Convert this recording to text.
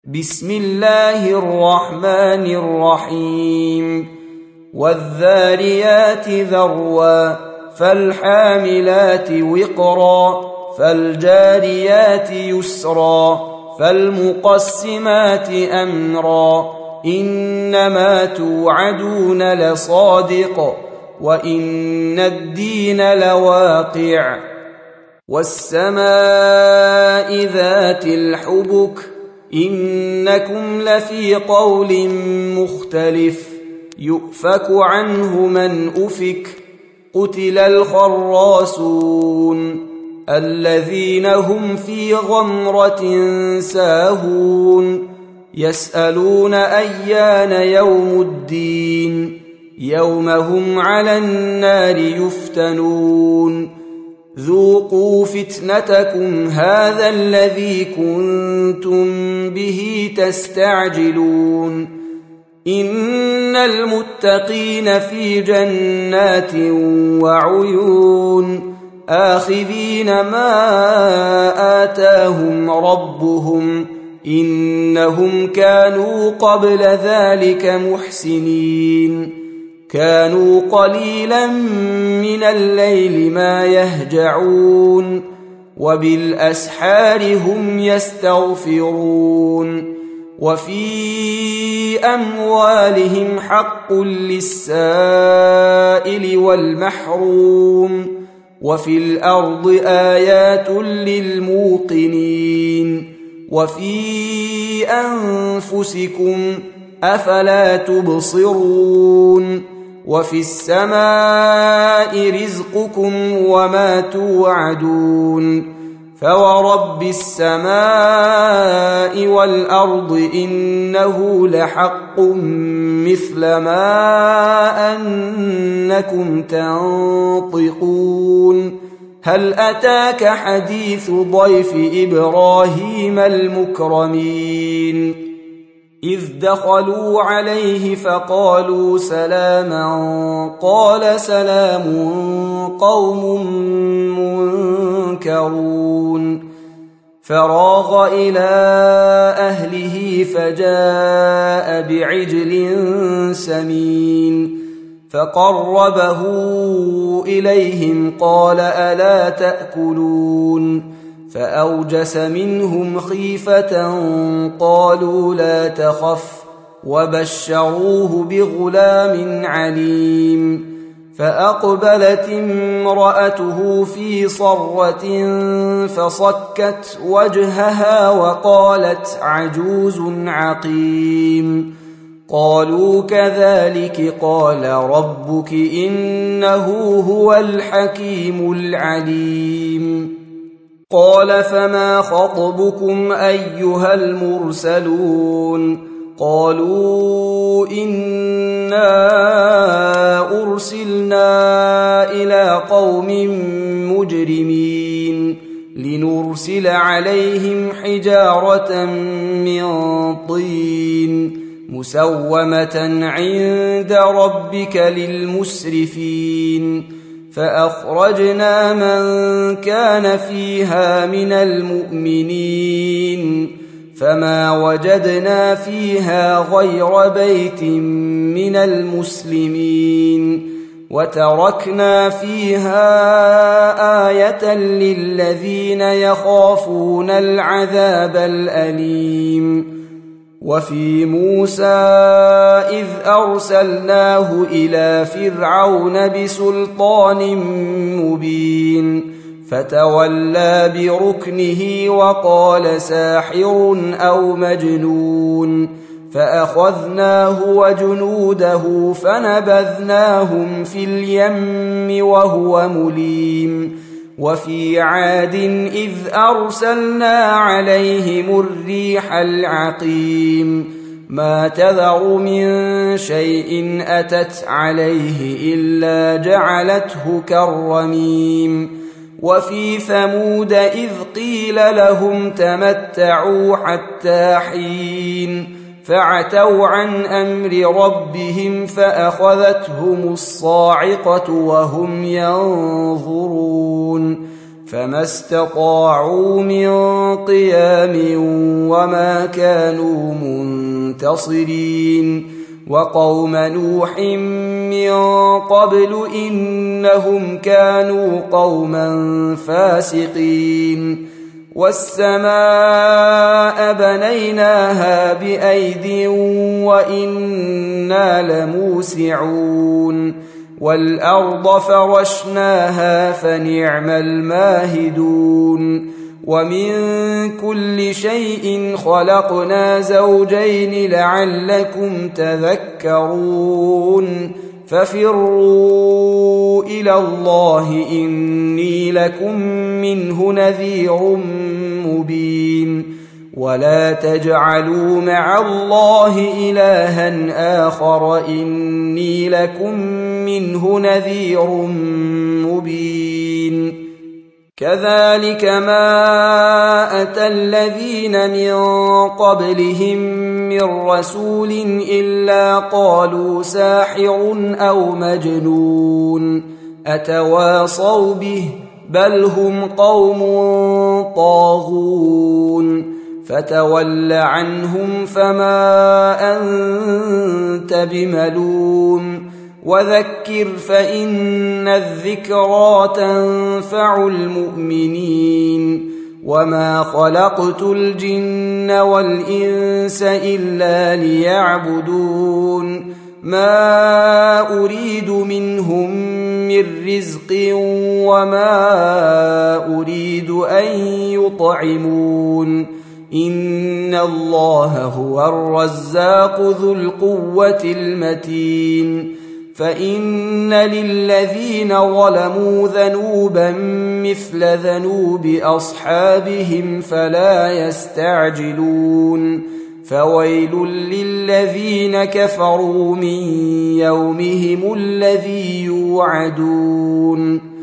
بسم الله الرحمن الرحيم والذاريات ذروا فالحاملات وقرا فالجاريات يسرا فالمقسمات أمرا إنما توعدون لصادق وإن الدين لواقع والسماء ذات الحبك إنكم لفي قول مختلف يؤفك عنه من أفك قتل الخراصون الذين هم في غمرة ساهون يسألون أيان يوم الدين يوم هم على النار يفتنون ذوقوا فتنتكم هذا الذي كنتم به تستعجلون إن المتقين في جنات وعيون آخذين ما آتاهم ربهم إنهم كانوا قبل ذلك محسنين كانوا قليلا من الليل ما يهجعون وبالأسحار هم يستغفرون وفي أموالهم حق للسائل والمحروم وفي الأرض آيات للموقنين وفي أنفسكم أفلا تبصرون وفي السماء رزقكم وما توعدون فورب السماء والأرض إنه لحق مثل ما أنكم تنطقون هل أتاك حديث ضيف إبراهيم المكرمين إذ دخلوا عليه فقالوا سلاما قال سلام قوم منكرون فراغ إلى أهله فجاء بعجل سمين فقربه إليهم قال ألا تأكلون فأوجس منهم خيفة قالوا لا تخف وبشروه بغلام عليم فأقبلت امرأته في صرة فصكت وجهها وقالت عجوز عقيم قالوا كذلك قال ربك إنه هو الحكيم العليم قال فما خطبكم أيها المرسلون قالوا إنا أرسلنا إلى قوم مجرمين لنرسل عليهم حجارة من طين مسومة عند ربك للمسرفين فأخرجنا من كان فيها من المؤمنين فما وجدنا فيها غير بيت من المسلمين وتركنا فيها آية للذين يخافون العذاب الأليم وفي موسى إذ أرسلناه إلى فرعون بسلطان مبين فتولى بركنه وقال ساحر أو مجنون فأخذناه وجنوده فنبذناهم في اليم وهو مليم وفي عاد إذ أرسلنا عليهم الريح العقيم ما تذر من شيء أتت عليه إلا جعلته كالرميم وفي ثمود إذ قيل لهم تمتعوا حتى حين فعتوا عن أمر ربهم فأخذتهم الصاعقة وهم ينظرون فما استطاعوا من قيام وما كانوا منتصرين وقوم نوح من قبل إنهم كانوا قوما فاسقين والسماء بنيناها بأيد وإنا لموسعون والأرض فرشناها فنعم الماهدون ومن كل شيء خلقنا زوجين لعلكم تذكرون ففروا إلى الله إني لكم منه نذير مبين ولا تجعلوا مع الله إلها آخر إني لكم منه نذير مبين كذلك ما أتى الذين من قبلهم من رسول إلا قالوا ساحر أو مجنون أتواصوا به بل هم قوم طاغون فتول عنهم فما أنت بملوم وذكر فإن الذكرى تنفع المؤمنين وما خلقت الجن والإنس إلا ليعبدون ما أريد منهم من رزق وما أريد أن يطعمون إن الله هو الرزاق ذو القوة المتين فإن للذين ظلموا ذنوبا مثل ذنوب أصحابهم فلا يستعجلون فويل للذين كفروا من يومهم الذي يوعدون